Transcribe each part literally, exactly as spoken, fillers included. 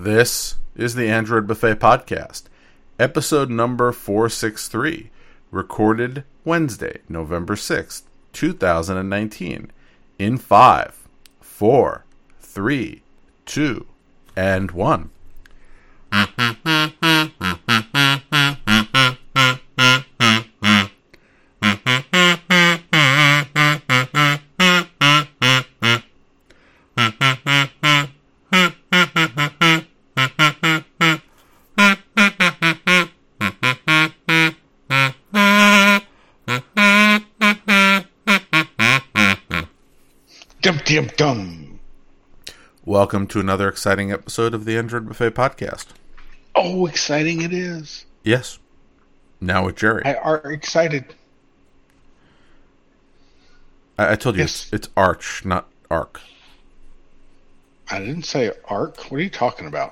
This is the Android Buffet Podcast, episode number four sixty-three, recorded Wednesday, November sixth, two thousand nineteen, in five, four, three, two, and one. Dum dum dum. Welcome to another exciting episode of the Android Buffet Podcast. Oh, exciting it is. Yes. Now with Jerry. I are excited. I, I told you Yes. it's, it's Arch, not Arc. I didn't say arc. What are you talking about?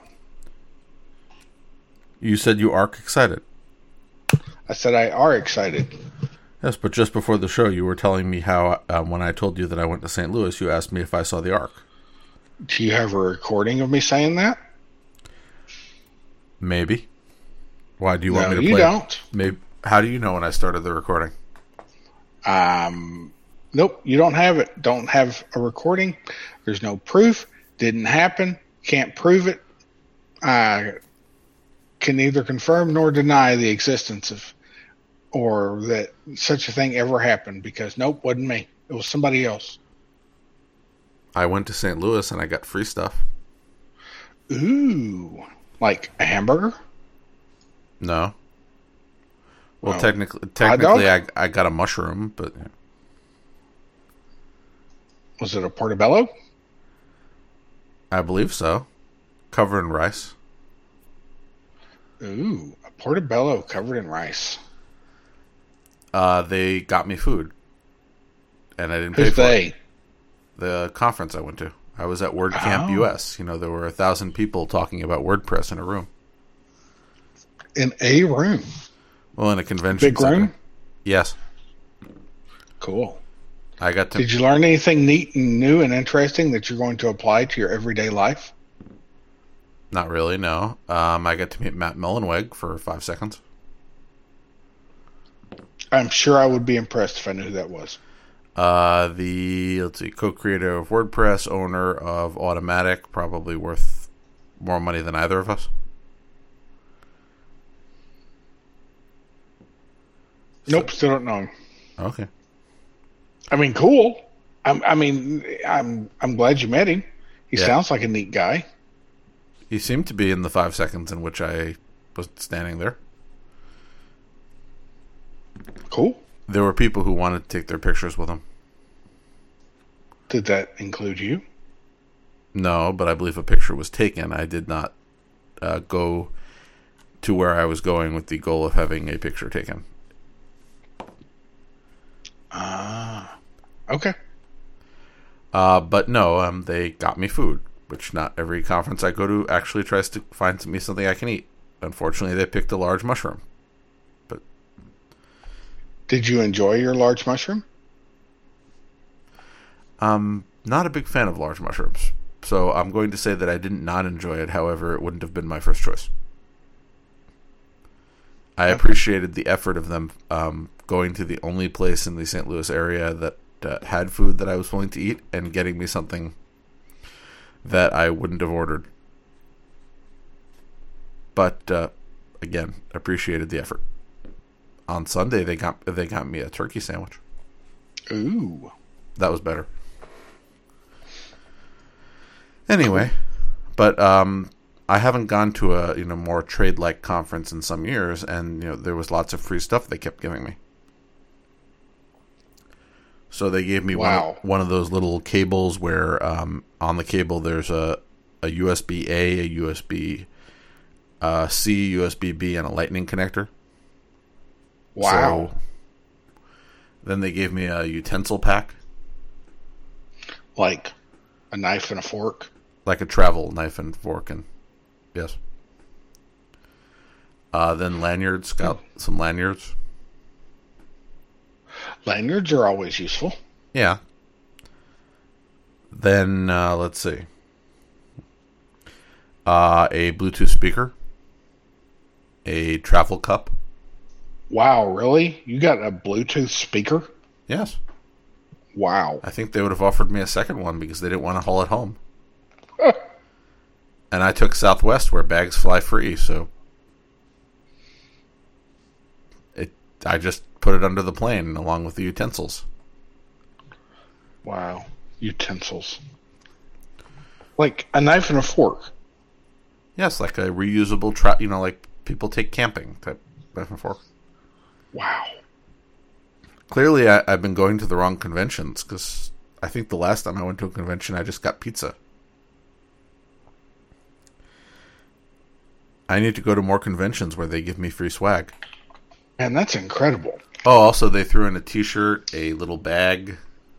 You said you arc excited. I said I are excited. Yes, but just before the show, you were telling me how, uh, when I told you that I went to Saint Louis, you asked me if I saw the Ark. Do you have a recording of me saying that? Maybe. Why do you want No, me to you play? don't. Maybe. How do you know when I started the recording? Um, nope, you don't have it. Don't have a recording. There's no proof. Didn't happen. Can't prove it. I can neither confirm nor deny the existence of or that such a thing ever happened because nope, wasn't me. It was somebody else. I went to Saint Louis and I got free stuff. Ooh, like a hamburger? No. Well, Oh. technically, dog? technically, I I got a mushroom, but Was it a portobello? I believe so. Covered in rice. Ooh, a portobello covered in rice. Uh, they got me food, and I didn't pay Who's for they? it. The conference I went to. I was at WordCamp Oh. U S. You know, there were a thousand people talking about WordPress in a room. In a room. Well, in a convention Big center. room? Yes, Cool. I got to. Did you learn anything neat and new and interesting that you're going to apply to your everyday life? Not really, no. Um, I got to meet Matt Mullenweg for five seconds. I'm sure I would be impressed if I knew who that was. Uh, the let's see, co-creator of WordPress, owner of Automatic, probably worth more money than either of us. Nope, still don't know him. Okay. I mean, cool. I'm, I mean, I'm I'm glad you met him. He Yeah. sounds like a neat guy. He seemed to be in the five seconds in which I was standing there. Cool. There were people who wanted to take their pictures with him. Did that include you? No, but I believe a picture was taken. I did not uh, go to where I was going with the goal of having a picture taken. Ah, okay. Uh, but no, um, they got me food, which not every conference I go to actually tries to find me something I can eat. Unfortunately, they picked a large mushroom. But Did you enjoy your large mushroom? I'm not a big fan of large mushrooms. So I'm going to say that I didn't not enjoy it. However, it wouldn't have been my first choice. I appreciated the effort of them um, going to the only place in the Saint Louis area that uh, had food that I was willing to eat and getting me something that I wouldn't have ordered. But uh, again, appreciated the effort. On Sunday, they got they got me a turkey sandwich. Ooh. That was better. Anyway, but um, I haven't gone to a you know more trade-like conference in some years, and you know there was lots of free stuff they kept giving me. So they gave me Wow. one, of, one of those little cables where um, on the cable there's a, a U S B A, a U S B uh, C, U S B B, and a Lightning connector. Wow. So then they gave me a utensil pack, Like a knife and a fork. like a travel knife and fork, and yes. Uh, then lanyards, got some lanyards. Lanyards are always useful. Yeah. Then, uh, let's see. Uh, a Bluetooth speaker. A travel cup. Wow, really? You got a Bluetooth speaker? Yes. Wow. I think they would have offered me a second one because they didn't want to haul it home. And I took Southwest where bags fly free, so it. I just put it under the plane along with the utensils. Wow. Utensils. Like a knife and a fork. Yes, like a reusable, tra- you know, like people take camping type knife and fork. Wow. Clearly, I, I've been going to the wrong conventions because I think the last time I went to a convention, I just got pizza. I need to go to more conventions where they give me free swag. Man, that's incredible. Oh, also, they threw in a t-shirt, a little bag.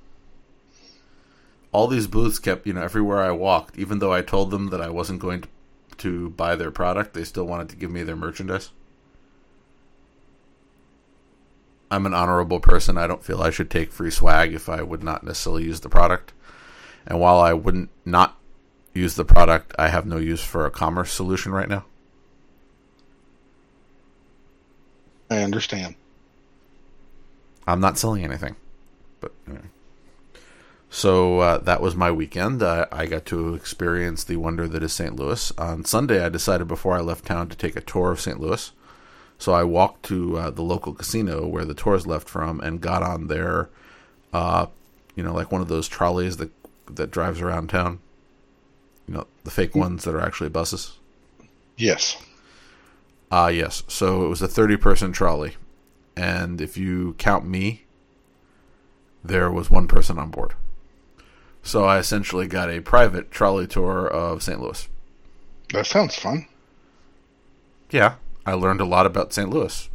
All these booths kept, you know, everywhere I walked, even though I told them that I wasn't going to, to buy their product, they still wanted to give me their merchandise. I'm an honorable person. I don't feel I should take free swag if I would not necessarily use the product. And while I wouldn't not use the product, I have no use for a commerce solution right now. I understand. I'm not selling anything. But anyway. So uh, that was my weekend. Uh, I got to experience the wonder that is Saint Louis. On Sunday, I decided before I left town to take a tour of Saint Louis. So I walked to uh, the local casino where the tours left from and got on their, uh, you know, like one of those trolleys that that drives around town. You know, the fake ones that are actually buses. Yes. Ah, uh, yes. So it was a thirty-person trolley. And if you count me, there was one person on board. So I essentially got a private trolley tour of Saint Louis. That sounds fun. Yeah, I learned a lot about Saint Louis.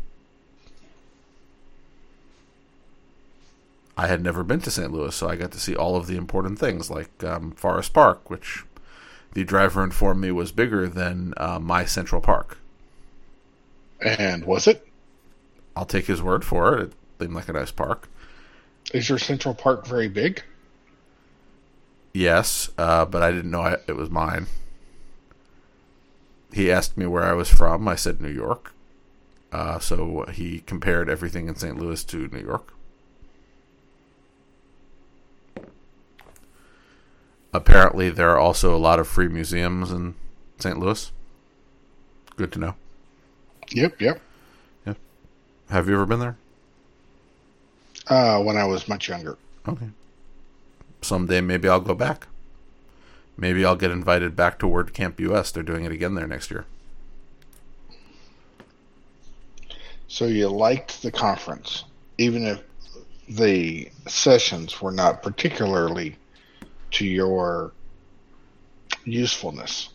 I had never been to Saint Louis, so I got to see all of the important things, like um, Forest Park, which the driver informed me was bigger than uh, my Central Park. And was it? I'll take his word for it. It seemed like a nice park. Is your Central Park very big? Yes, uh, but I didn't know I, it was mine. He asked me where I was from. I said New York. Uh, so he compared everything in Saint Louis to New York. Apparently, there are also a lot of free museums in Saint Louis. Good to know. Yep, yep. Yep. Have you ever been there? Uh, when I was much younger. Okay. Someday maybe I'll go back. Maybe I'll get invited back to WordCamp U S. They're doing it again there next year. So you liked the conference, even if the sessions were not particularly to your usefulness?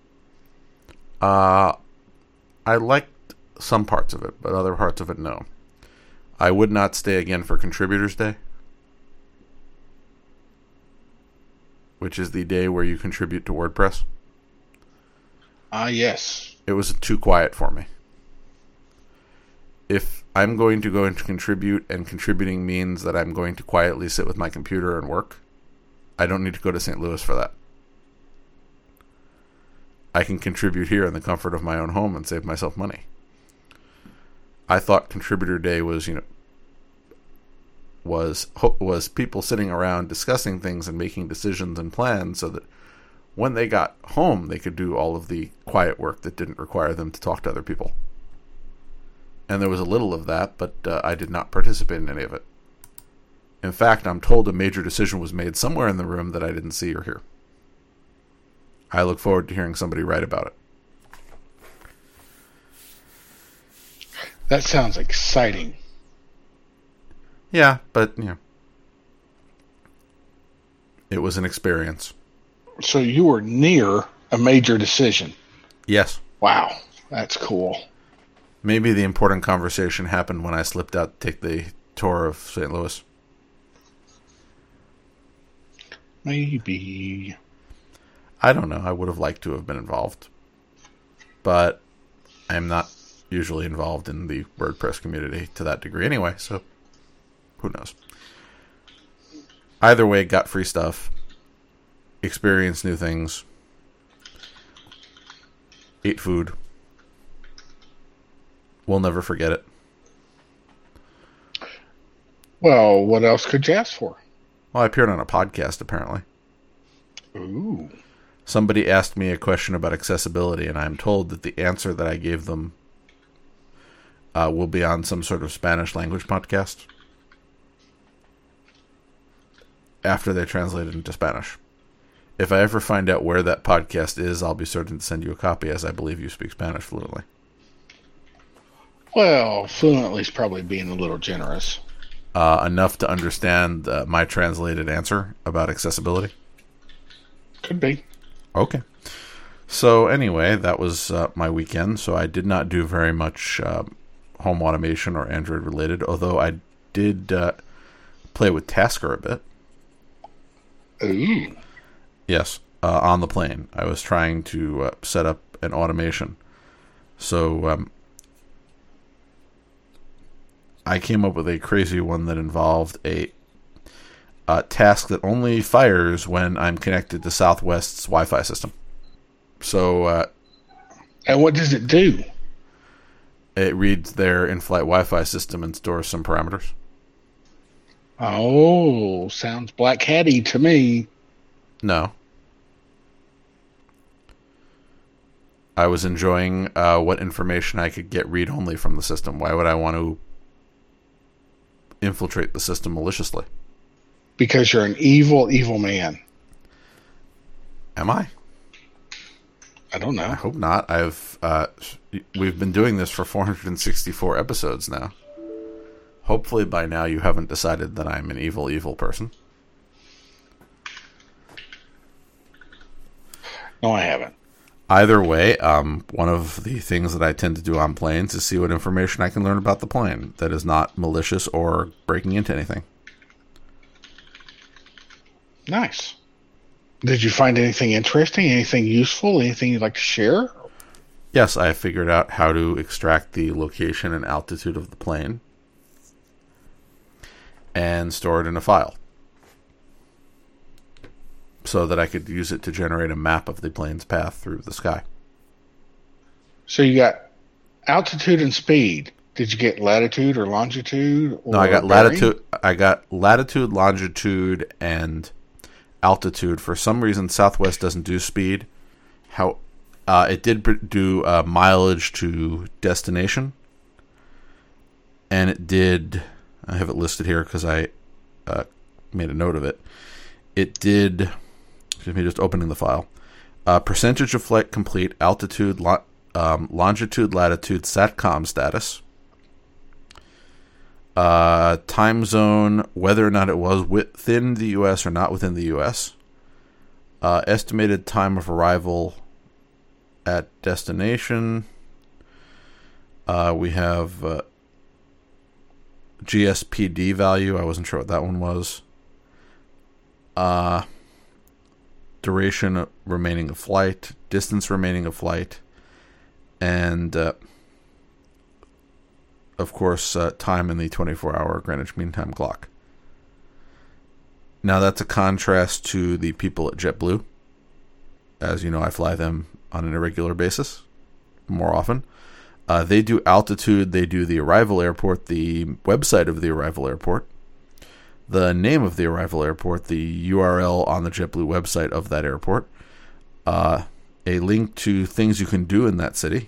Uh, I liked some parts of it, but other parts of it, no. I would not stay again for Contributors Day, which is the day where you contribute to WordPress. Ah, uh, yes. It was too quiet for me. If I'm going to go into contribute, and contributing means that I'm going to quietly sit with my computer and work, I don't need to go to Saint Louis for that. I can contribute here in the comfort of my own home and save myself money. I thought Contributor Day was, you know, was was people sitting around discussing things and making decisions and plans so that when they got home, they could do all of the quiet work that didn't require them to talk to other people. And there was a little of that, but uh, I did not participate in any of it. In fact, I'm told a major decision was made somewhere in the room that I didn't see or hear. I look forward to hearing somebody write about it. That sounds exciting. Yeah, but, you know, it was an experience. So you were near a major decision. Yes. Wow, that's cool. Maybe the important conversation happened when I slipped out to take the tour of Saint Louis. Maybe. I don't know. I would have liked to have been involved. But I'm not usually involved in the WordPress community to that degree anyway, so who knows. Either way, got free stuff, experienced new things. ate food. We'll never forget it. Well, what else could you ask for? Well, I appeared on a podcast, apparently. Ooh. Somebody asked me a question about accessibility, and I'm told that the answer that I gave them uh, will be on some sort of Spanish language podcast after they translate it into Spanish. If I ever find out where that podcast is, I'll be certain to send you a copy, as I believe you speak Spanish fluently. Well, fluently is probably being a little generous. Uh, enough to understand uh, my translated answer about accessibility? Could be. Okay. So anyway, that was uh, my weekend. So I did not do very much uh, home automation or Android related, although I did uh, play with Tasker a bit. Ooh. Yes, uh, on the plane. I was trying to uh, set up an automation. So um, I came up with a crazy one that involved a uh, task that only fires when I'm connected to Southwest's Wi-Fi system. So, uh, and what does it do? It reads their in-flight Wi-Fi system and stores some parameters. Oh, sounds Black Hatty to me. No. I was enjoying uh, what information I could get read-only from the system. Why would I want to infiltrate the system maliciously? Because you're an evil, evil man. Am I? I don't know. I hope not. I've uh, we've been doing this for four hundred sixty-four episodes now. Hopefully by now you haven't decided that I'm an evil, evil person. No, I haven't. Either way, um, one of the things that I tend to do on planes is see what information I can learn about the plane that is not malicious or breaking into anything. Nice. Did you find anything interesting, anything useful, anything you'd like to share? Yes, I figured out how to extract the location and altitude of the plane and store it in a file so that I could use it to generate a map of the plane's path through the sky. So you got altitude and speed. Did you get latitude or longitude? Or no, I got bearing? latitude. I got latitude, longitude, and altitude. For some reason, Southwest doesn't do speed. How uh, it did do uh, mileage to destination, and it did. I have it listed here because I uh, made a note of it. It did. Excuse me, just opening the file. Uh, percentage of flight complete, altitude, lo- um, longitude, latitude, SATCOM status, uh, time zone, whether or not it was within the U S or not within the U S, uh, estimated time of arrival at destination. Uh, we have uh, G S P D value. I wasn't sure what that one was. Uh, duration remaining of flight, distance remaining of flight, and uh, of course uh, time in the twenty-four hour Greenwich Mean Time clock. Now that's a contrast to the people at JetBlue. As you know, I fly them on an irregular basis more often. Uh, they do altitude, they do the arrival airport, the website of the arrival airport, the name of the arrival airport, the U R L on the JetBlue website of that airport, uh, a link to things you can do in that city,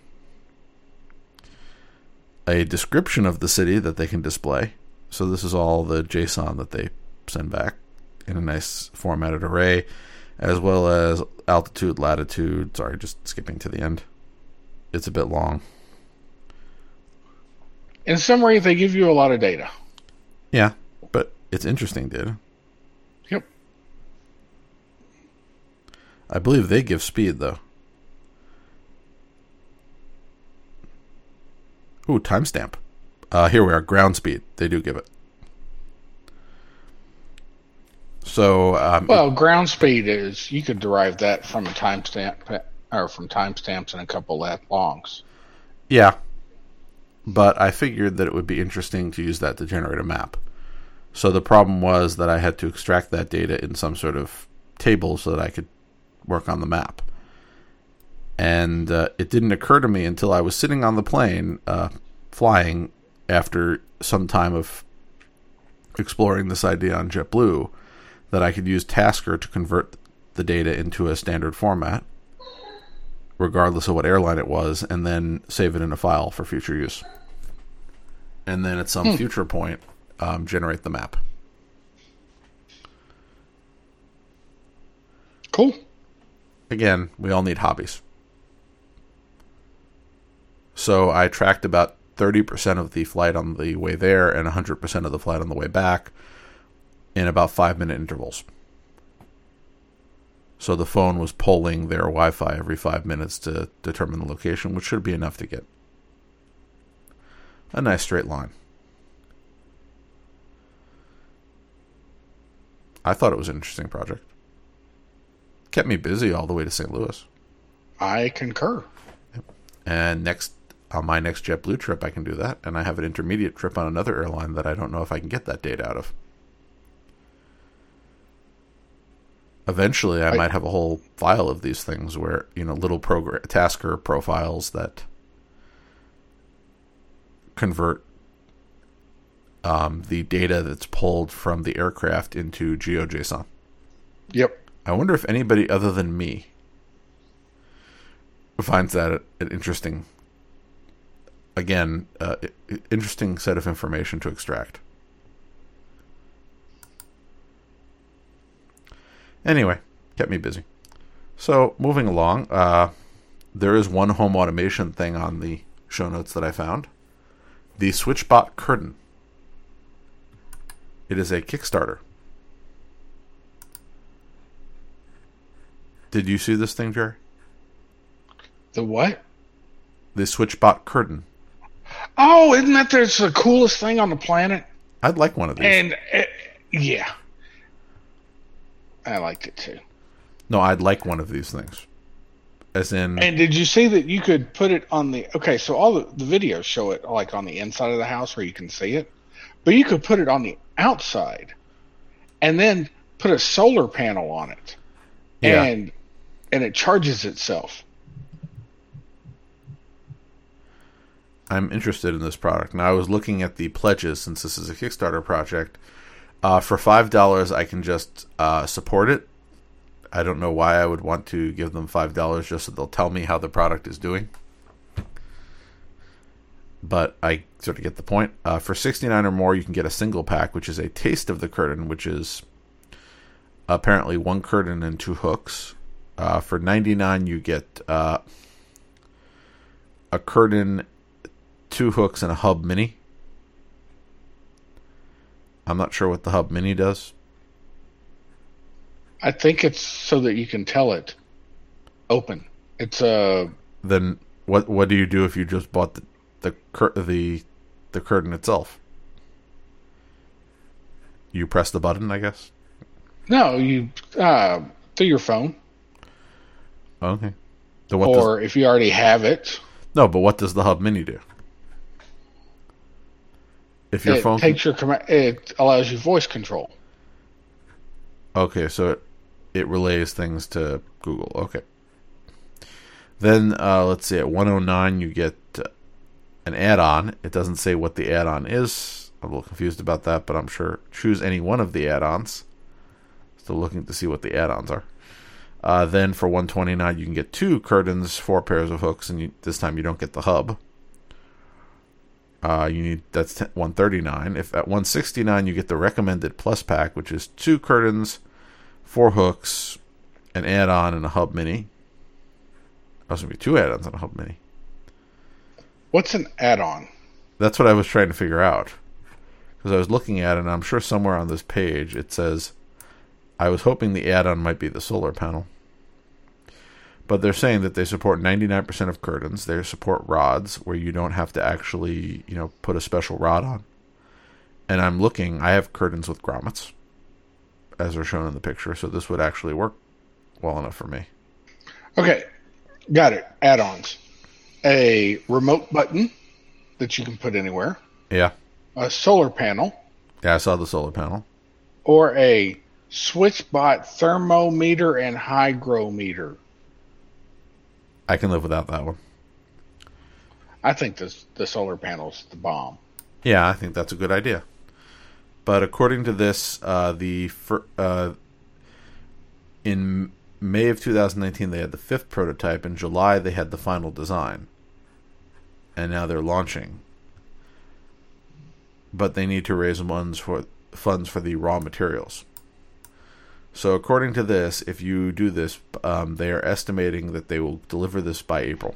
a description of the city that they can display. So this is all the JSON that they send back in a nice formatted array, as well as altitude, latitude. Sorry, just skipping to the end. It's a bit long. In summary, they give you a lot of data. Yeah, but it's interesting data. Yep. I believe they give speed, though. Ooh, timestamp. Uh, here we are, ground speed. They do give it. So, um, well, ground speed is, you could derive that from a timestamp, or from timestamps and a couple lat longs. Yeah. But I figured that it would be interesting to use that to generate a map. So the problem was that I had to extract that data in some sort of table so that I could work on the map. And uh, it didn't occur to me until I was sitting on the plane, uh, flying after some time of exploring this idea on JetBlue, that I could use Tasker to convert the data into a standard format, regardless of what airline it was, and then save it in a file for future use. And then at some hmm. future point, um, generate the map. Cool. Again, we all need hobbies. So I tracked about thirty percent of the flight on the way there and one hundred percent of the flight on the way back in about five-minute intervals. So the phone was polling their Wi-Fi every five minutes to determine the location, which should be enough to get a nice straight line. I thought it was an interesting project. Kept me busy all the way to Saint Louis. I concur. And next, on my next JetBlue trip, I can do that. And I have an intermediate trip on another airline that I don't know if I can get that data out of. Eventually, I, I might have a whole file of these things where, you know, little program, Tasker profiles that convert um, the data that's pulled from the aircraft into GeoJSON. Yep. I wonder if anybody other than me finds that an interesting, again, uh, interesting set of information to extract. Anyway, kept me busy. So, moving along, uh, there is one home automation thing on the show notes that I found. The SwitchBot Curtain. It is a Kickstarter. Did you see this thing, Jerry? The what? The SwitchBot Curtain. Oh, isn't that that's the coolest thing on the planet? I'd like one of these. And, uh, yeah. I liked it too. No, I'd like one of these things. As in... And did you see that you could put it on the... Okay, so all the, the videos show it like on the inside of the house where you can see it. But you could put it on the outside and then put a solar panel on it. Yeah. And, and it charges itself. I'm interested in this product. Now, I was looking at the pledges since this is a Kickstarter project. Uh, for five dollars, I can just uh, support it. I don't know why I would want to give them five dollars just so they'll tell me how the product is doing. But I sort of get the point. Uh, for sixty-nine dollars or more, you can get a single pack, which is a taste of the curtain, which is apparently one curtain and two hooks. Uh, for ninety-nine dollars, you get uh, a curtain, two hooks, and a Hub Mini. I'm not sure what the Hub Mini does. I think it's so that you can tell it open. It's a. Uh... Then what? What do you do if you just bought the the cur- the the curtain itself? You press the button, I guess. No, you uh, through your phone. Okay. So what or does... if you already have it. No, but what does the Hub Mini do? If your it phone takes your command, it allows you voice control. Okay, so it, it relays things to Google. Okay. Then uh, let's see. At one oh nine, you get uh, an add-on. It doesn't say what the add-on is. I'm a little confused about that, but I'm sure choose any one of the add-ons. Still looking to see what the add-ons are. Uh, then for one twenty-nine, you can get two curtains, four pairs of hooks, and you, this time you don't get the hub. Uh, you need that's one thirty-nine. If at one sixty-nine you get the recommended plus pack, which is two curtains, four hooks, an add-on, and a Hub Mini. That's gonna be two add-ons and a Hub Mini. What's an add-on? That's what I was trying to figure out because I was looking at it, and I'm sure somewhere on this page it says. I was hoping the add-on might be the solar panel. But they're saying that they support ninety-nine percent of curtains. They support rods where you don't have to actually, you know, put a special rod on. And I'm looking, I have curtains with grommets, as are shown in the picture, so this would actually work well enough for me. Okay, got it. Add-ons. A remote button that you can put anywhere. Yeah. A solar panel. Yeah, I saw the solar panel. Or a SwitchBot thermometer and hygrometer. I can live without that one. I think this, the solar panel's the bomb. Yeah, I think that's a good idea. But according to this, uh, the fir- uh, in May of two thousand nineteen, they had the fifth prototype. In July, they had the final design. And now they're launching. But they need to raise funds for, funds for the raw materials. So according to this, if you do this, um, they are estimating that they will deliver this by April.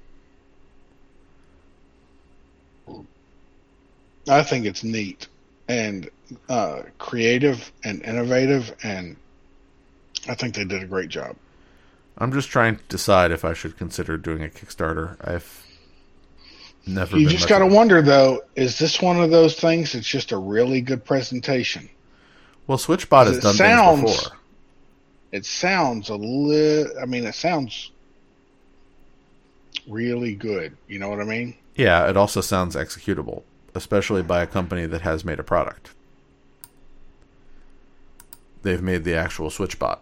I think it's neat and uh, creative and innovative, and I think they did a great job. I'm just trying to decide if I should consider doing a Kickstarter. I've never. You been just much got to of a- wonder, though, is this one of those things that's just a really good presentation? Well, SwitchBot has It done sounds- things before. It sounds a little, I mean, it sounds really good. You know what I mean? Yeah, it also sounds executable, especially by a company that has made a product. They've made the actual SwitchBot.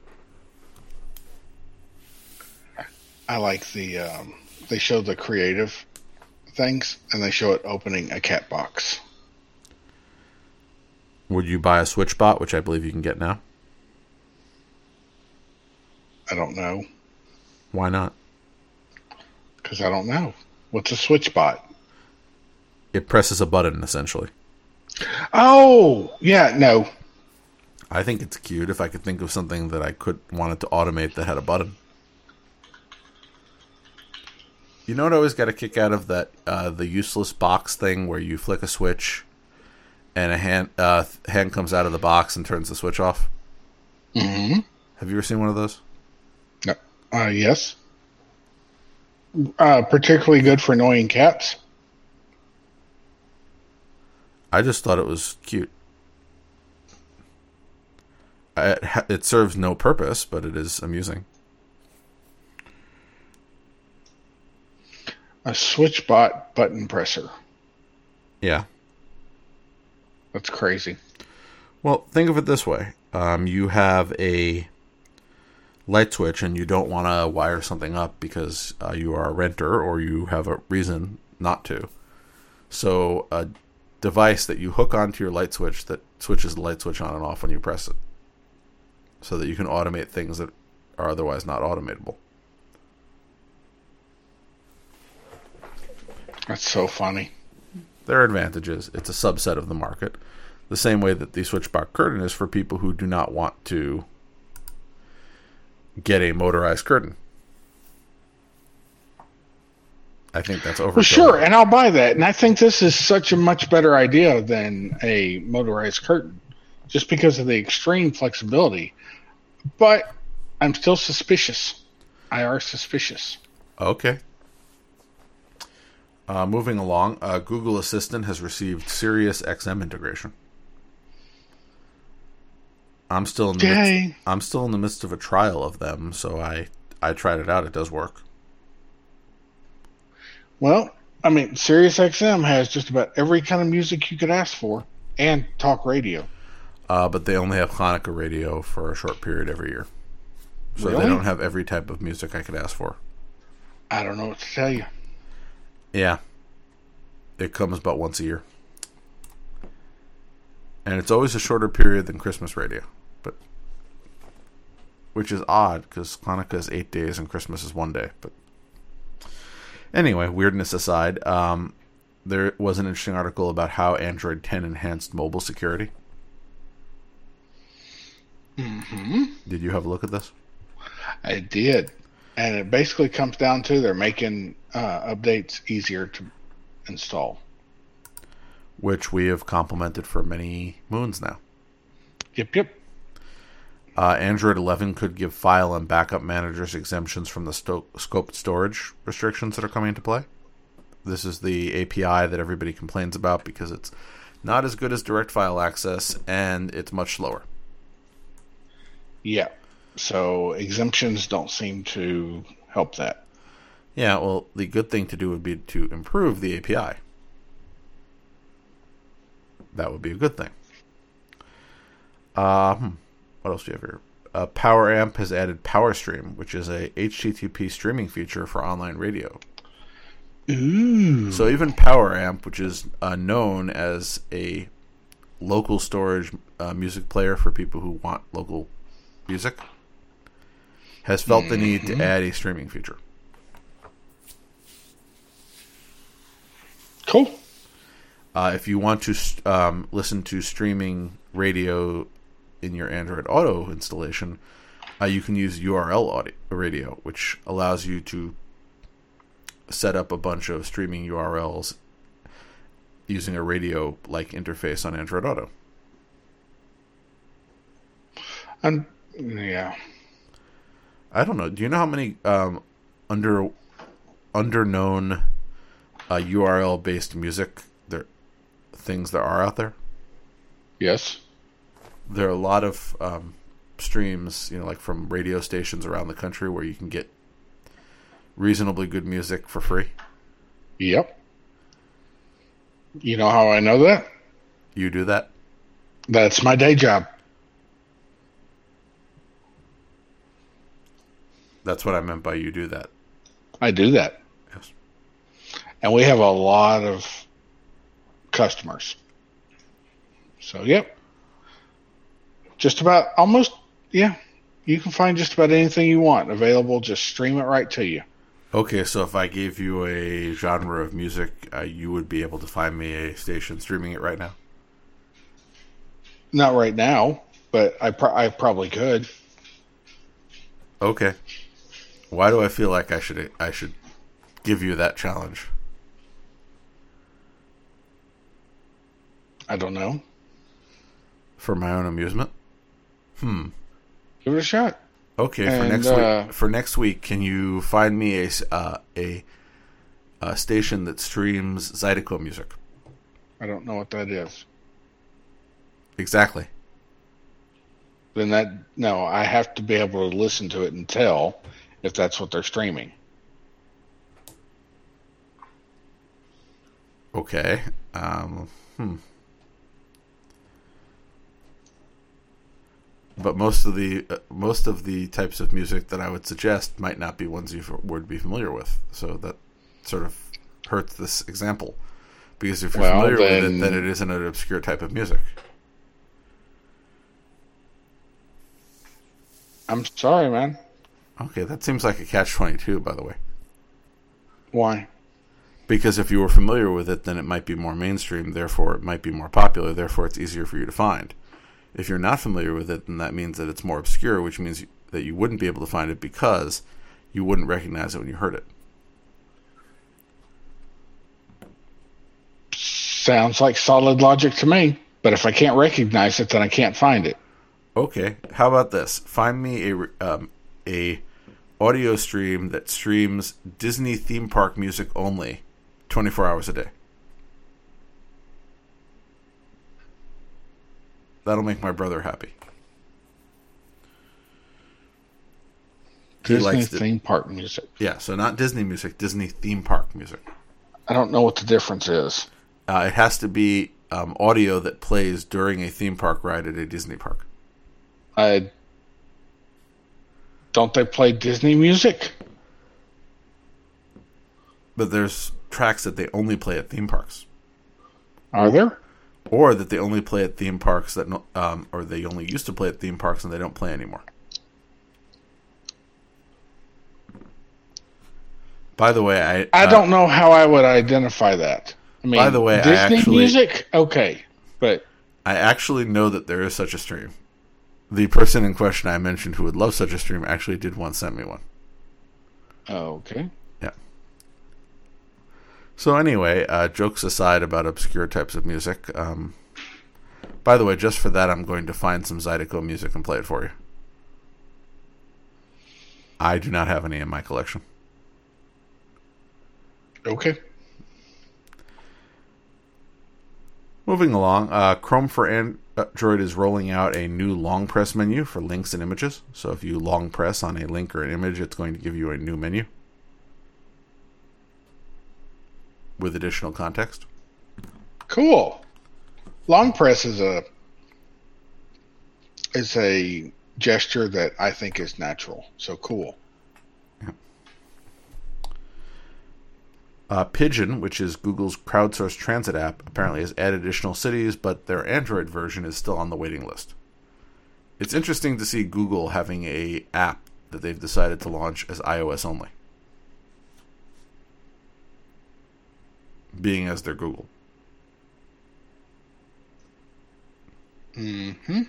I like the, um, they show the creative things, and they show it opening a cat box. Would you buy a SwitchBot, which I believe you can get now? I don't know, Why not? because I don't know. What's a switch bot? It presses a button, essentially. Oh, yeah, no. I think it's cute if I could think of something that I could wanted to automate that had a button. You know what I always got a kick out of? That uh, the useless box thing where you flick a switch and a hand uh, hand comes out of the box and turns the switch off? Mm-hmm. Have you ever seen one of those? No. Uh, yes. Uh, particularly good for annoying cats. I just thought it was cute. It, ha- it serves no purpose, but it is amusing. A switch bot button presser. Yeah. That's crazy. Well, think of it this way. Um, you have a light switch and you don't want to wire something up because uh, you are a renter or you have a reason not to. So a device that you hook onto your light switch that switches the light switch on and off when you press it. So that you can automate things that are otherwise not automatable. That's so funny. There are advantages. It's a subset of the market. The same way that the SwitchBot curtain is for people who do not want to get a motorized curtain. I think that's overkill. Well, sure, and I'll buy that. And I think this is such a much better idea than a motorized curtain, just because of the extreme flexibility. But I'm still suspicious. I are suspicious. Okay. Uh, moving along, uh, Google Assistant has received Sirius X M integration. I'm still in the Yay. midst, I'm still in the midst of a trial of them, so I I tried it out. It does work. Well, I mean, Sirius X M has just about every kind of music you could ask for, and talk radio. Uh, but they only have Hanukkah radio for a short period every year, so Really? they don't have every type of music I could ask for. I don't know what to tell you. Yeah, it comes about once a year, and it's always a shorter period than Christmas radio, but which is odd because Hanukkah is eight days and Christmas is one day. But anyway, weirdness aside, um, there was an interesting article about how Android ten enhanced mobile security. Mm-hmm. Did you have a look at this? I did. And it basically comes down to they're making uh, updates easier to install. Which we have complimented for many moons now. Yep, yep. Uh, Android eleven could give file and backup managers exemptions from the sto- scoped storage restrictions that are coming into play. This is the A P I that everybody complains about because it's not as good as direct file access and it's much slower. Yeah. So exemptions don't seem to help that. Yeah, well, the good thing to do would be to improve the A P I. That would be a good thing. Um, what else do you have here? uh, PowerAmp has added PowerStream, which is a H T T P streaming feature for online radio. Ooh. So even PowerAmp, which is uh, known as a local storage uh, music player for people who want local music, has felt mm-hmm. the need to add a streaming feature. Cool. Uh, if you want to um, listen to streaming radio in your Android Auto installation, uh, you can use U R L audio, radio, which allows you to set up a bunch of streaming U R Ls using a radio-like interface on Android Auto. Um, yeah. I don't know. Do you know how many um, under underknown uh, U R L-based music there things there are out there? Yes. There are a lot of um, streams, you know, like from radio stations around the country where you can get reasonably good music for free. Yep. You know how I know that? You do that? That's my day job. That's what I meant by you do that. I do that. Yes. And we have a lot of customers. So, yep. Just about, almost, yeah. You can find just about anything you want available. Just stream it right to you. Okay, so if I gave you a genre of music, uh, you would be able to find me a station streaming it right now? Not right now, but I, pro- I probably could. Okay. Why do I feel like I should I should give you that challenge? I don't know. For my own amusement? Hmm. Give it a shot. Okay, and, for next uh, week. For next week, can you find me a uh, a, a station that streams Zydeco music? I don't know what that is. Exactly. Then that no, I have to be able to listen to it and tell if that's what they're streaming. Okay. Um, hmm. But most of the uh, most of the types of music that I would suggest might not be ones you f- would be familiar with. So that sort of hurts this example, because if you're well, familiar then, with it, then it isn't an obscure type of music. I'm sorry, man. Okay, that seems like a catch twenty-two, by the way. Why? Because if you were familiar with it, then it might be more mainstream, therefore it might be more popular, therefore it's easier for you to find. If you're not familiar with it, then that means that it's more obscure, which means that you wouldn't be able to find it because you wouldn't recognize it when you heard it. Sounds like solid logic to me, but if I can't recognize it, then I can't find it. Okay, how about this? Find me a um, a audio stream that streams Disney theme park music only, twenty-four hours a day. That'll make my brother happy. Disney theme park music. Yeah, so not Disney music, Disney theme park music. I don't know what the difference is. Uh, it has to be um, audio that plays during a theme park ride at a Disney park. I don't they play Disney music? But there's tracks that they only play at theme parks. Are there? Or that they only play at theme parks that, um, or they only used to play at theme parks and they don't play anymore. By the way, I I uh, don't know how I would identify that. I mean, by the way, Disney I actually, music, okay, but I actually know that there is such a stream. The person in question I mentioned who would love such a stream actually did once send me one. Okay. Yeah. So anyway, uh, jokes aside about obscure types of music. Um, by the way, just for that, I'm going to find some Zydeco music and play it for you. I do not have any in my collection. Okay. Moving along, uh, Chrome for Android is rolling out a new long press menu for links and images. So if you long press on a link or an image, it's going to give you a new menu with additional context. Cool. Long press is a is a gesture that I think is natural. So cool. Uh, Pigeon, which is Google's crowdsourced transit app, apparently has added additional cities, but their Android version is still on the waiting list. It's interesting to see Google having a app that they've decided to launch as iOS only, being as their Google. Mm-hmm.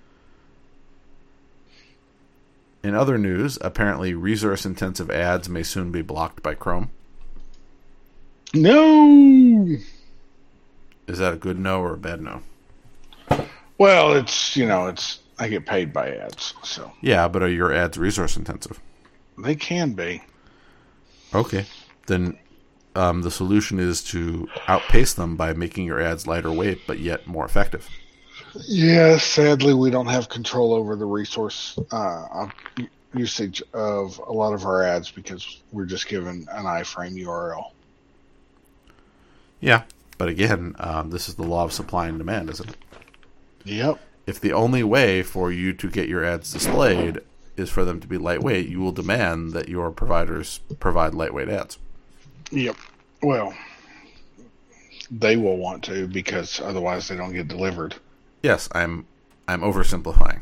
In other news, apparently resource-intensive ads may soon be blocked by Chrome. No. Is that a good no or a bad no? Well, it's, you know, it's, I get paid by ads, so. Yeah, but are your ads resource-intensive? They can be. Okay. Then um, the solution is to outpace them by making your ads lighter weight, but yet more effective. Yeah, sadly, we don't have control over the resource uh, usage of a lot of our ads because we're just given an iframe U R L. Yeah, but again, um, this is the law of supply and demand, isn't it? Yep. If the only way for you to get your ads displayed is for them to be lightweight, you will demand that your providers provide lightweight ads. Yep. Well, they will want to because otherwise they don't get delivered. Yes, I'm I'm oversimplifying.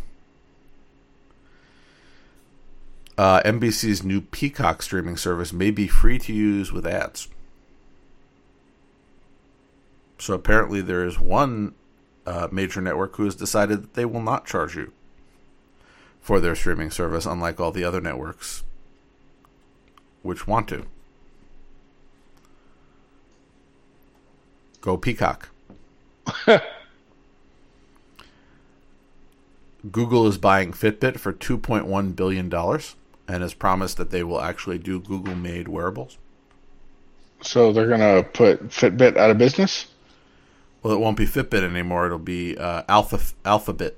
Uh, N B C's new Peacock streaming service may be free to use with ads. So apparently there is one uh, major network who has decided that they will not charge you for their streaming service, unlike all the other networks which want to. Go Peacock. Google is buying Fitbit for two point one billion dollars and has promised that they will actually do Google-made wearables. So they're going to put Fitbit out of business? Well, it won't be Fitbit anymore. It'll be uh, Alpha Alphabet.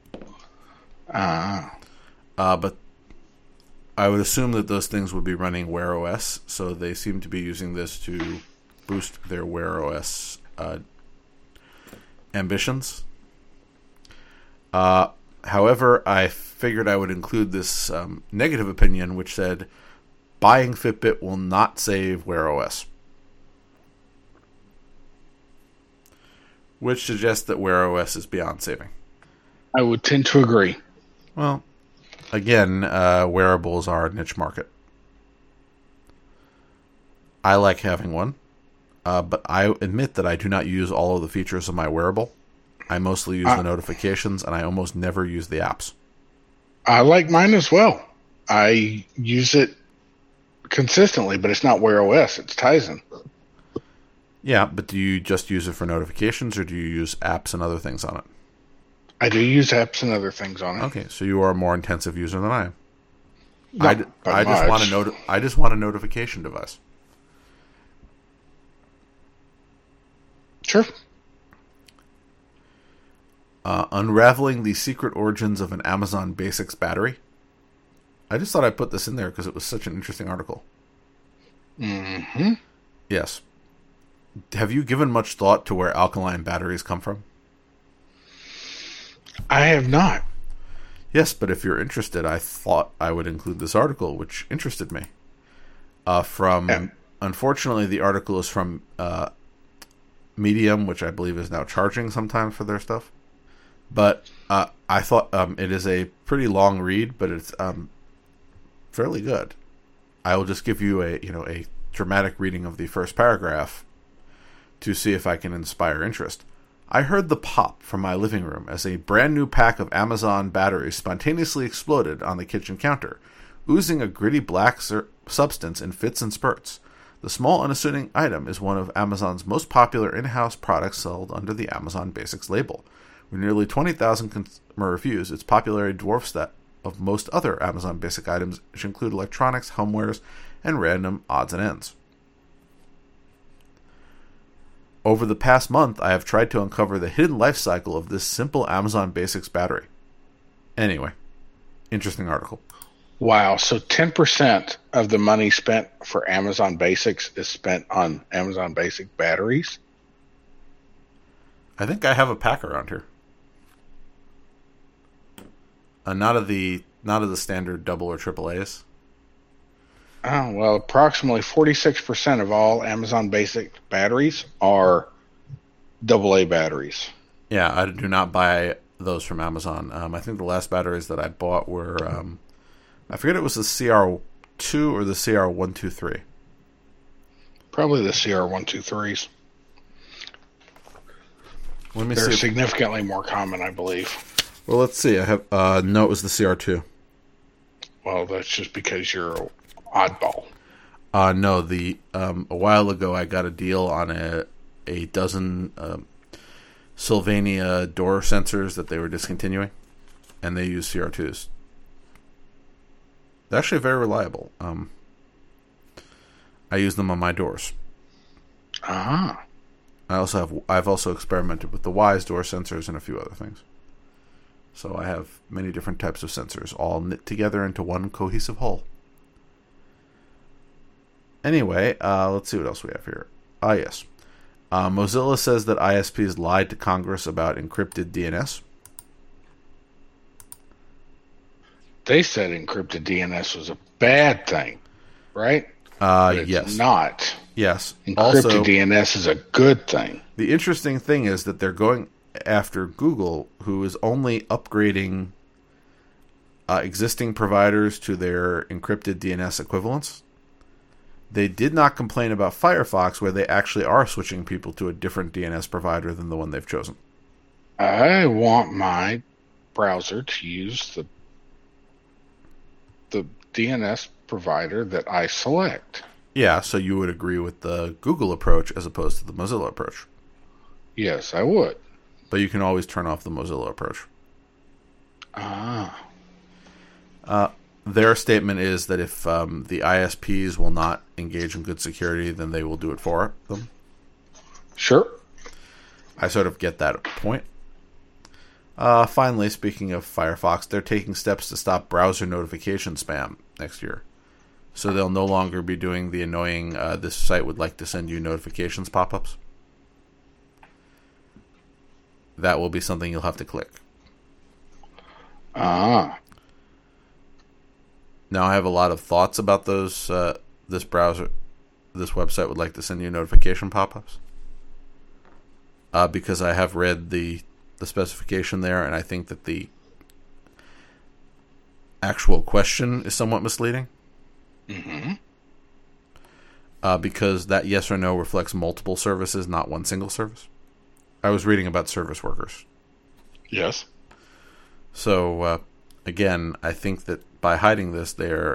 Ah. Uh, but I would assume that those things would be running Wear O S, so they seem to be using this to boost their Wear O S uh, ambitions. Uh, however, I figured I would include this um, negative opinion, which said, buying Fitbit will not save Wear O S. Which suggests that Wear O S is beyond saving. I would tend to agree. Well, again, uh, wearables are a niche market. I like having one, uh, but I admit that I do not use all of the features of my wearable. I mostly use uh, the notifications, and I almost never use the apps. I like mine as well. I use it consistently, but it's not Wear O S, it's Tizen. Yeah, but do you just use it for notifications, or do you use apps and other things on it? I do use apps and other things on it. Okay, so you are a more intensive user than I am. No, I, d- I just want a noti- I just want a notification device. Sure. Uh, unraveling the secret origins of an Amazon Basics battery. I just thought I'd put this in there because it was such an interesting article. Mm-hmm. Yes. Have you given much thought to where alkaline batteries come from? I have not. Yes, but if you're interested, I thought I would include this article, which interested me. Uh, from, yeah. Unfortunately, the article is from uh, Medium, which I believe is now charging sometimes for their stuff. But uh, I thought um, it is a pretty long read, but it's um, fairly good. I will just give you a you know a dramatic reading of the first paragraph to see if I can inspire interest. I heard the pop from my living room as a brand new pack of Amazon batteries spontaneously exploded on the kitchen counter, oozing a gritty black sur- substance in fits and spurts. The small unassuming item is one of Amazon's most popular in-house products sold under the Amazon Basics label. With nearly twenty thousand consumer reviews, its popularity dwarfs that of most other Amazon Basic items, which include electronics, homewares, and random odds and ends. Over the past month, I have tried to uncover the hidden life cycle of this simple Amazon Basics battery. Anyway, interesting article. Wow, so ten percent of the money spent for Amazon Basics is spent on Amazon Basic batteries? I think I have a pack around here. Uh, not of the not of the standard double or triple A's. Oh, well, approximately forty-six percent of all Amazon Basic batteries are double A batteries. Yeah, I do not buy those from Amazon. Um, I think the last batteries that I bought were, um, I forget it was the C R two or the C R one twenty-three. Probably the C R one twenty-threes. Let me They're see. significantly more common, I believe. Well, let's see. I have uh, no, it was the C R two. Well, that's just because you're an oddball. Uh, no, the um, a while ago I got a deal on a a dozen um, Sylvania door sensors that they were discontinuing, and they use C R twos. They're actually very reliable. Um, I use them on my doors. Ah. I also have I've also experimented with the Wyze door sensors and a few other things. So I have many different types of sensors all knit together into one cohesive whole. Anyway, uh, let's see what else we have here. Ah, yes. Uh, Mozilla says that I S Ps lied to Congress about encrypted D N S. They said encrypted D N S was a bad thing, right? Uh, But it's yes. not. Yes. Encrypted Also, D N S is a good thing. the interesting thing is that they're going after Google, who is only upgrading uh, existing providers to their encrypted D N S equivalents. They did not complain about Firefox, where they actually are switching people to a different D N S provider than the one they've chosen. I want my browser to use the the D N S provider that I select. Yeah, so you would agree with the Google approach as opposed to the Mozilla approach. Yes, I would. But you can always turn off the Mozilla approach. Ah. Uh, their statement is that if um, the I S Ps will not engage in good security, then they will do it for them. Sure. I sort of get that point. Uh, finally, speaking of Firefox, they're taking steps to stop browser notification spam next year. So they'll no longer be doing the annoying, uh, this site would like to send you notifications pop-ups. That will be something you'll have to click. Ah. Now, I have a lot of thoughts about those. Uh, this browser, this website would like to send you notification pop-ups. Uh, because I have read the, the specification there, and I think that the actual question is somewhat misleading. Mm-hmm. Uh, because that yes or no reflects multiple services, not one single service. I was reading about service workers. Yes. So, uh, again, I think that by hiding this, they're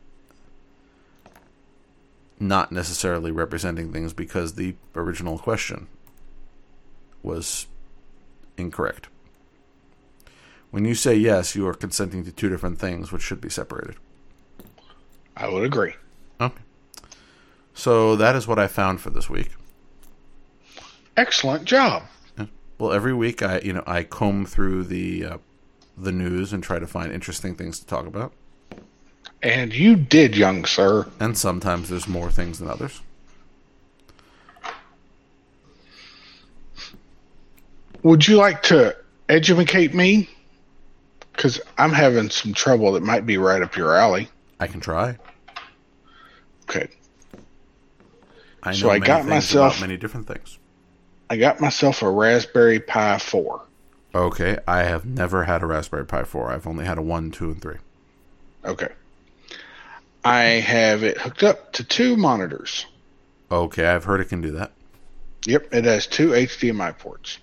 not necessarily representing things because the original question was incorrect. When you say yes, you are consenting to two different things which should be separated. I would agree. Okay. So that is what I found for this week. Excellent job. Well, every week I, you know, I comb through the uh, the news and try to find interesting things to talk about. And you did, young sir. And sometimes there's more things than others. Would you like to educate me? Because I'm having some trouble that might be right up your alley. I can try. Okay. I know So I many got things myself- about many different things. I got myself a Raspberry Pi four. Okay, I have never had a Raspberry Pi four. I've only had a one, two, and three. Okay. I have it hooked up to two monitors. Okay, I've heard it can do that. Yep, it has two H D M I ports.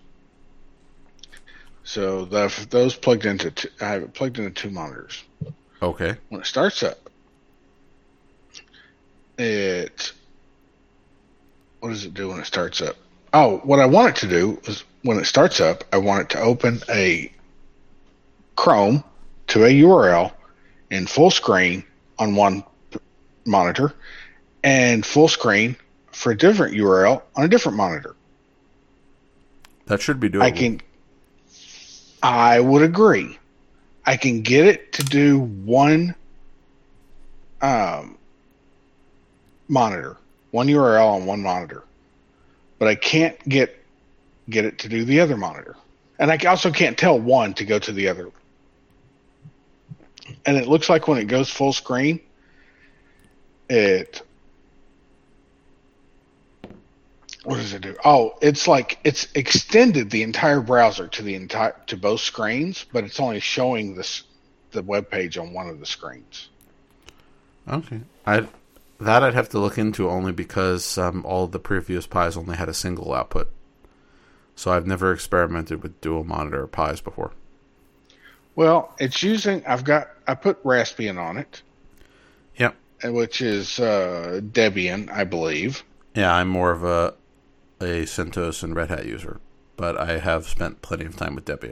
So the, those plugged into two, I have it plugged into two monitors. Okay. When it starts up, it what does it do when it starts up? Oh, what I want it to do is when it starts up, I want it to open a Chrome to a U R L in full screen on one p- monitor and full screen for a different U R L on a different monitor. That should be doable. I can I would agree. I can get it to do one um, monitor, one U R L on one monitor, but I can't get get it to do the other monitor, and I also can't tell one to go to the other. and it looks like when it goes full screen, it what does it do? Oh, it's like it's extended the entire browser to the entire to both screens, but it's only showing this the web page on one of the screens. Okay, I that I'd have to look into only because um, all of the previous Pis only had a single output, so I've never experimented with dual monitor Pis before. Well, it's using. I've got. I put Raspbian on it. Yep. Which is uh, Debian, I believe. Yeah, I'm more of a a CentOS and Red Hat user, but I have spent plenty of time with Debian.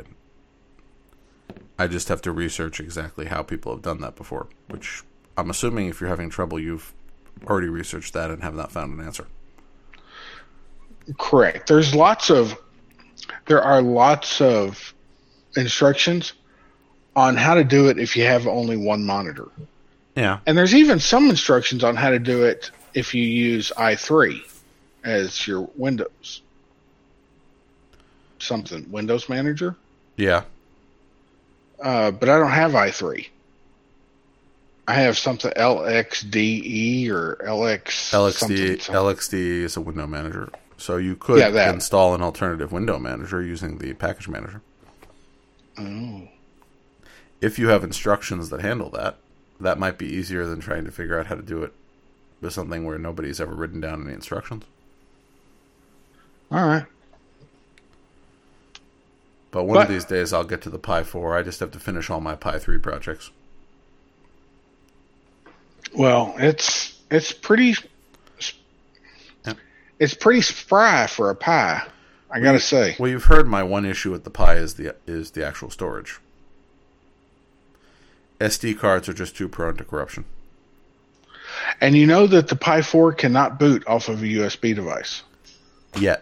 I just have to research exactly how people have done that before, which I'm assuming if you're having trouble, you've already researched that and have not found an answer. Correct. There's lots of. There are lots of instructions on how to do it if you have only one monitor. Yeah. And there's even some instructions on how to do it if you use i three as your Windows. Something. Windows Manager? Yeah. Uh, but I don't have i three. I have something L X D E or L X L X D something, something. L X D is a window manager. So you could yeah, install an alternative window manager using the package manager. Oh. If you have instructions that handle that, that might be easier than trying to figure out how to do it with something where nobody's ever written down any instructions. All right. But one but, of these days I'll get to the Pi four. I just have to finish all my Pi three projects. Well, it's it's pretty yeah. it's pretty spry for a Pi, I got to say. Well, you've heard my one issue with the Pi is the is the actual storage. S D cards are just too prone to corruption. And you know that the Pi four cannot boot off of a U S B device. Yet.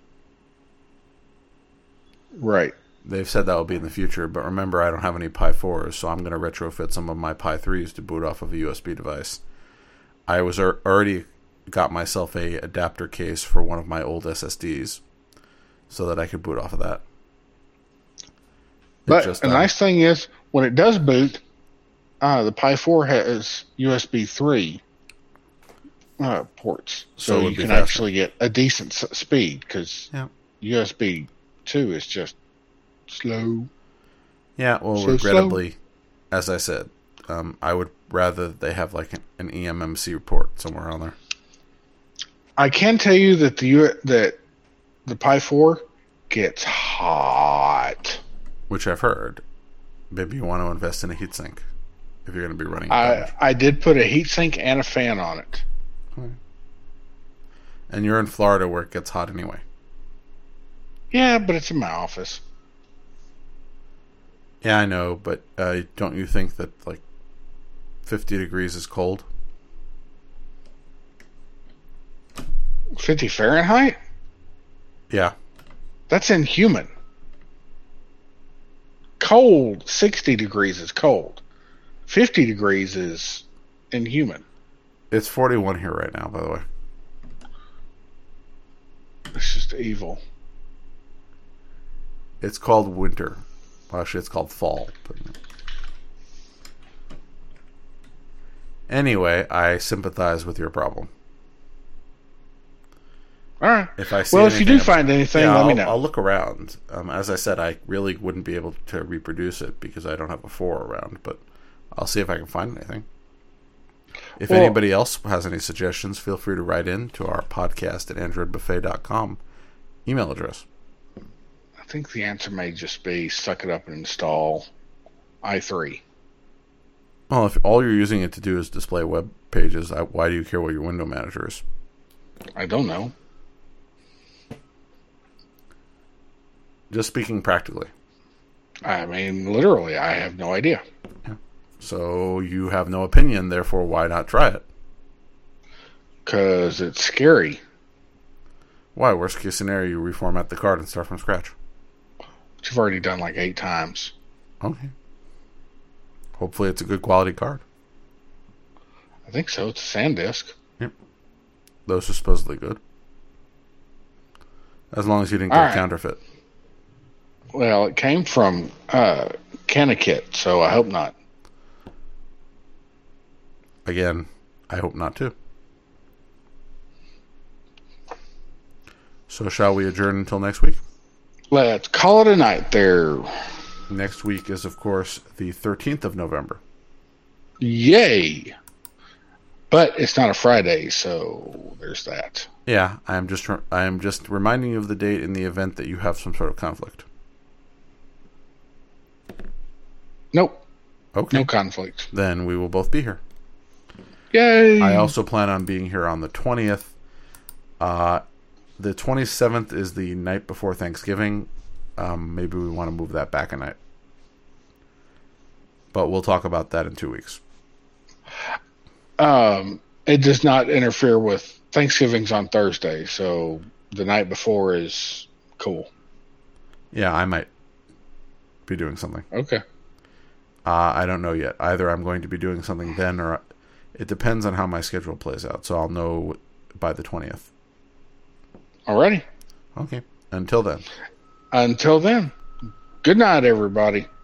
Right. They've said that will be in the future, but remember, I don't have any Pi fours, so I'm going to retrofit some of my Pi threes to boot off of a U S B device. I was ar- already got myself a adapter case for one of my old S S Ds so that I could boot off of that. It but just, the um, nice thing is, when it does boot, uh, the Pi four has U S B three uh, ports, so, so you can faster. actually get a decent s- speed, because yeah. U S B two is just slow. Yeah, well, so regrettably, slow. As I said, um, I would rather they have like an, an E M M C port somewhere on there. I can tell you that the U- that the Pi four gets hot, which I've heard. Maybe you want to invest in a heatsink if you're going to be running. I I did put a heatsink and a fan on it. Okay. And you're in Florida where it gets hot anyway. Yeah, but it's in my office. Yeah, I know, but uh, don't you think that like fifty degrees is cold? fifty Fahrenheit? Yeah. That's inhuman. Cold, sixty degrees is cold. fifty degrees is inhuman. It's forty-one here right now, by the way. It's just evil. It's called winter. Well, actually, it's called fall. But... Anyway, I sympathize with your problem. All right. If I see well, if you do about, find anything, yeah, let I'll, me know. I'll look around. Um, as I said, I really wouldn't be able to reproduce it because I don't have a four around, but I'll see if I can find anything. If well, anybody else has any suggestions, feel free to write in to our podcast at android buffet dot com email address. I think the answer may just be suck it up and install i three. Well, if all you're using it to do is display web pages, I, why do you care what your window manager is? I don't know. Just speaking practically. I mean, literally, I have no idea. Yeah. So you have no opinion, therefore why not try it? Because it's scary. Why? Worst case scenario, you reformat the card and start from scratch. Which I've already done like eight times. Okay. Hopefully it's a good quality card. I think so. It's a SanDisk. Yep. Those are supposedly good. As long as you didn't get right. counterfeit. Well, it came from uh, Canakit, so I hope not. again, I hope not to. So shall we adjourn until next week? Let's call it a night there. Next week is, of course, the thirteenth of November. Yay! But it's not a Friday, so there's that. Yeah, I am just re- I am just reminding you of the date in the event that you have some sort of conflict. Nope. Okay. No conflict. Then we will both be here. Yay! I also plan on being here on the twentieth. Uh, the twenty-seventh is the night before Thanksgiving. Um, maybe we want to move that back a night. But we'll talk about that in two weeks. Um, it does not interfere with Thanksgiving's on Thursday, so the night before is cool. Yeah, I might be doing something. Okay. Uh, I don't know yet. Either I'm going to be doing something then, or it depends on how my schedule plays out. So I'll know by the twentieth. Alrighty. Okay. Until then. Until then, good night, everybody.